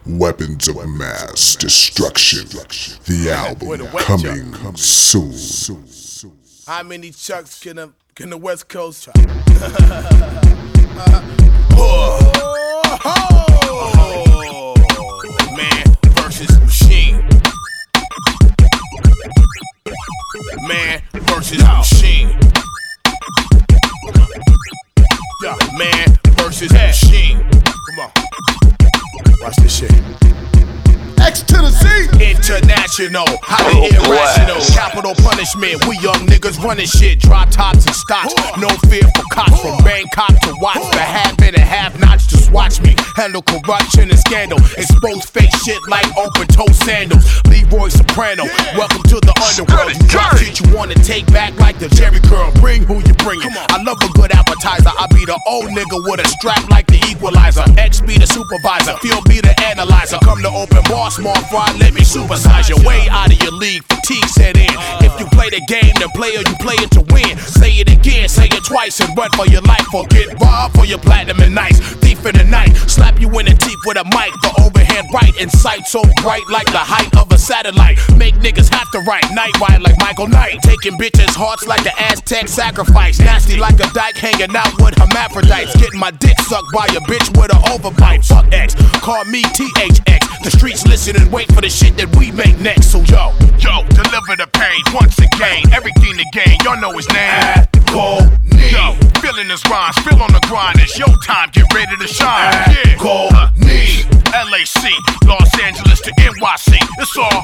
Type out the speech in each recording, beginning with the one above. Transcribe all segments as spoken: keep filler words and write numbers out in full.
Weapons of Mass Destruction. The album coming soon. How many chucks can the, can the West Coast try? Man versus machine. Man versus machine. Yeah, man versus machine. Come on. Watch this shit. X to the Z. International, highly oh, irrational. Blast. Capital punishment. We young niggas running shit. Drop tops and stocks. No fear for cops. From Bangkok to Watts. The have-been and have-nots. Just watch me handle corruption and scandal. Expose fake shit like open-toe sandals. Leroy Soprano. Yeah. Welcome to the underworld. You drop shit you wanna take back like the Jerry curl. Bring who you bringin'. I love a good appetizer. I be the old nigga with a strap like the equalizer. X be the supervisor. Feel be the analyzer. Come to open bar. Small fry, let me supersize you. Way out of your league, fatigue set in. If you play the game, then player, you play it to win. Say it again, say it twice, and run for your life. Or get robbed for your platinum and nice. Thief in the night, slap you in the teeth with a mic. The overhead right in sight, so bright like the height of a satellite. Make niggas have to write, night ride like Michael Knight. Taking bitches' hearts like the Aztec sacrifice. Nasty like a dyke, hanging out with hermaphrodites. Getting my dick sucked by a bitch with an overbite. Fuck X, call me T H X. The streets listen and wait for the shit that we make next. So yo, yo, deliver the pain once again. Everything to gain, y'all know his name. Agony. Yo, feeling his rhymes, feel on the grind. It's your time, get ready to shine. Agony. L A C, Los Angeles to N Y C. It's all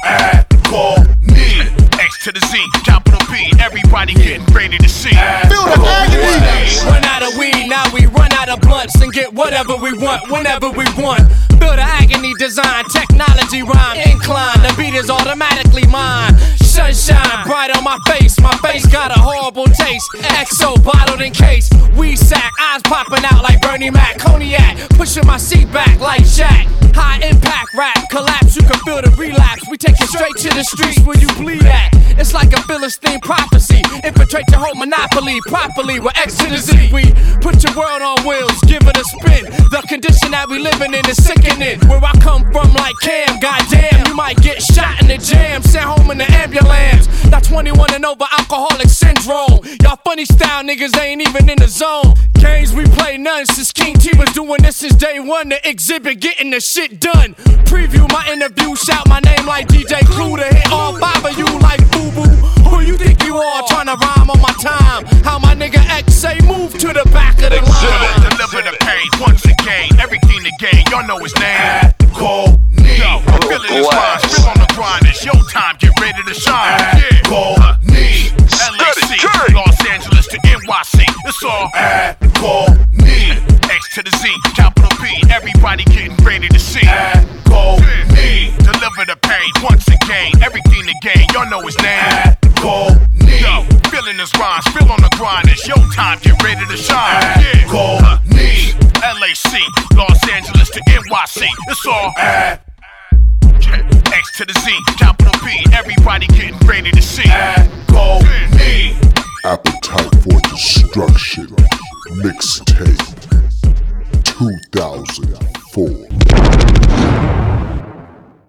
agony. X to the Z, capital P. Everybody getting ready to see. Feel the agony. Run out of weed, now we run out of blunts and get whatever we want, whenever we want. Build an agony design, technology rhyme, incline. The beat is automatically mine. Sunshine bright on my face, my face got a horrible taste. X O bottled in case. Weed sack, eyes popping out like Bernie Mac. Cognac, pushing my seat back like Shaq. High impact rap, collapse, you can feel the relapse. We take it straight to the streets where you bleed at. It's like a Philistine prophecy. Infiltrate your whole monopoly properly with X to the Z. We put your world on wheels, give it a spin. The condition that we living in is sickening. Where I come from like Cam, goddamn, you might get shot in the jam, sent home in the ambulance. Not twenty-one and over, alcoholic syndrome. Y'all funny style niggas ain't even in the zone. Games we play none since King T was doing this since day one. The exhibit getting the shit done. Preview my interview, shout my name like D J Clue to hit all five of you like boo boo. Who you think you are trying to rhyme on my time? How my nigga X say move to the back of the line. Deliver the pain once again. Everything to gain, y'all know his name. Agony. Yo, feeling his rhymes, feel on the grind. It's your time, get ready to shine. Agony. L A C, Los Angeles to N Y C. It's all agony. X to the Z, capital P. Everybody getting ready to see. Agony. Deliver the pain once again. Everything to gain, y'all know his name. Agony. Yo, feeling his rhymes, feel on the grind. It's your time, get ready to shine. Agony. L A C, Los Angeles to N Y C. It's all agony. X to the Z, capital P. Everybody getting ready to see. Agony. Appetite for Destruction Mixtape two thousand